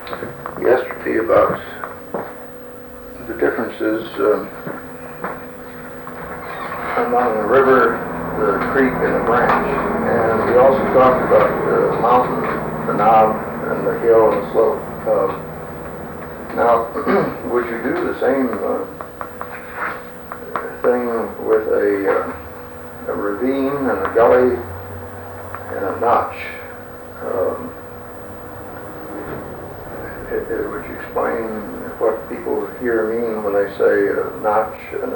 yesterday about the differences among the river, the creek, and the branch. And we also talked about the mountain, the knob, and the hill and the slope. Now, would you do the same thing with a ravine and a gully and a notch? Would you explain what people here mean when they say a notch and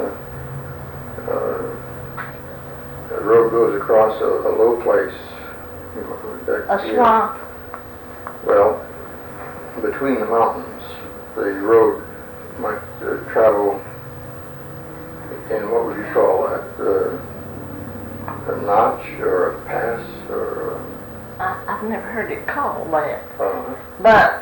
a road goes across a low place? A swamp. Well, between the mountains, the road might travel in, what would you call that? A notch or a pass or? I've never heard it called that. Uh-huh. But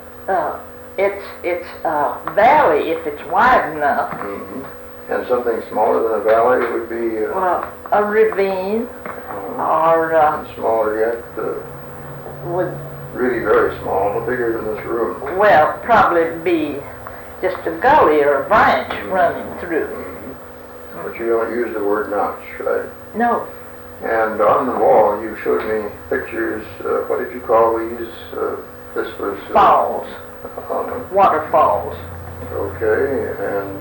it's a valley if it's wide enough. Mm-hmm. And something smaller than a valley would be? Well, a ravine, or and smaller yet? would Really very small, no bigger than this room. well probably be just a gully or a branch running through. Mm-hmm. But you don't use the word notch, right? No. And on the wall, you showed me pictures. What did you call these? This was Falls. Waterfalls. Okay, and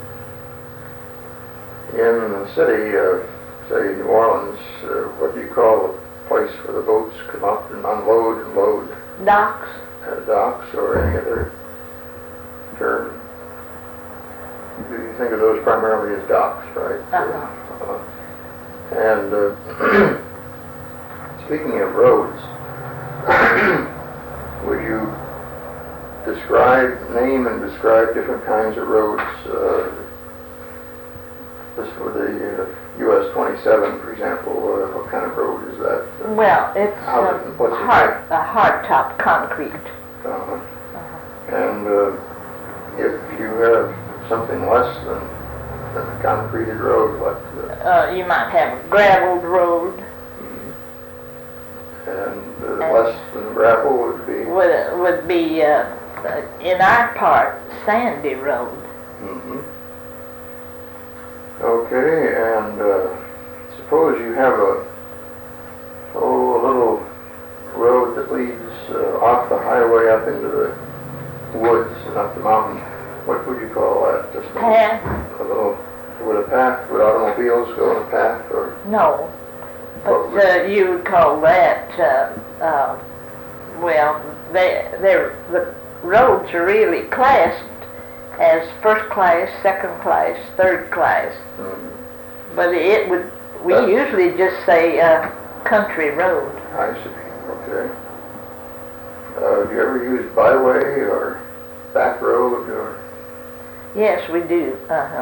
in the city of, say, New Orleans, what do you call the place where the boats come up and unload and load? Docks. Docks, or any other term? Do you think of those primarily as docks, right? Uh-huh. And speaking of roads, would you name and describe different kinds of roads? This for the US 27, for example, what kind of road is that? Well, it's a hardtop concrete. Uh-huh. And if you have something less than a concreted road, what? You might have a gravelled road. And less than gravel would be? Would be in our part, sandy road. Mm-hmm. Okay, and suppose you have a little road that leads off the highway up into the woods and up the mountain. What would you call that? Just Path? Would a path, would automobiles go on a path, or? No, but you would call that, well, the roads are really classed as first class, second class, third class. Mm-hmm. But we usually just say country road. I see, okay. Have you ever used byway or back road or? Yes, we do.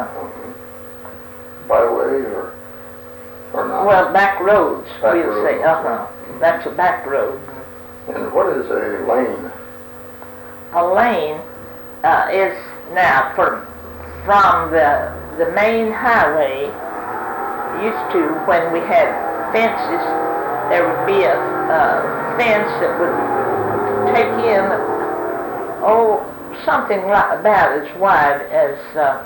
Byway or not? Well, back roads, back we'll road, say. okay. That's a back road. And what is a lane? A lane is now from the main highway. Used to, when we had fences, there would be a fence that would take in something like about as wide as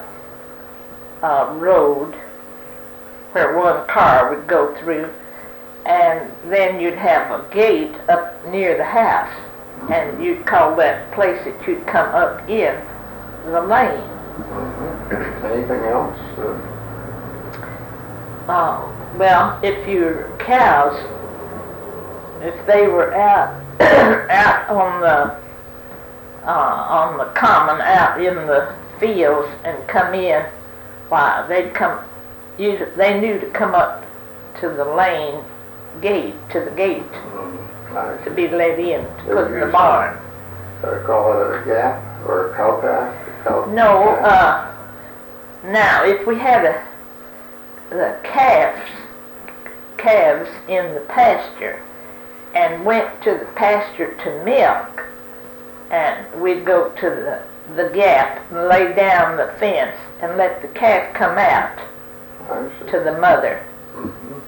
a road where one car would go through, and then you'd have a gate up near the house, and you'd call that place that you'd come up in the lane. Mm-hmm. Anything else? Well, if your cows, if they were out out on the common, out in the fields, and come in, why they'd come. They knew to come up to the lane gate, to the gate, to be let in, to put in the barn. Call it a gap or a cow path? No, now if we had the calves in the pasture and went to the pasture to milk, and we'd go to the gap and lay down the fence and let the calf come out to the mother. Mm-hmm.